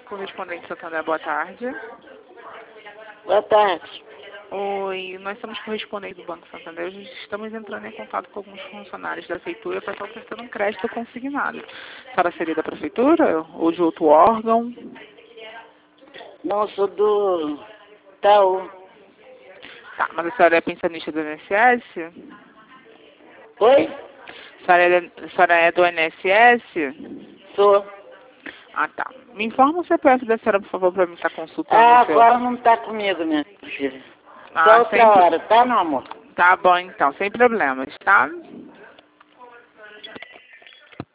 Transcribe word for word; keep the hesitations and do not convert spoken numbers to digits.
Correspondente Santander, boa tarde. Boa tarde. Oi, nós somos correspondentes do Banco Santander. Hoje estamos entrando em contato com alguns funcionários da prefeitura para estar ofertando um crédito consignado. A senhora seria da prefeitura ou de outro órgão? Não, sou do Itaú. Tá, mas a senhora é pensionista do I N S S? Oi? A senhora é, a senhora é do I N S S? Sou. Ah, tá. Me informa o C P F da senhora, por favor, para mim estar consultando Ah, o seu... agora não tá comigo, minha filha. Ah, Só outra sempre... hora, tá, meu amor? Tá bom, então. Sem problemas, tá?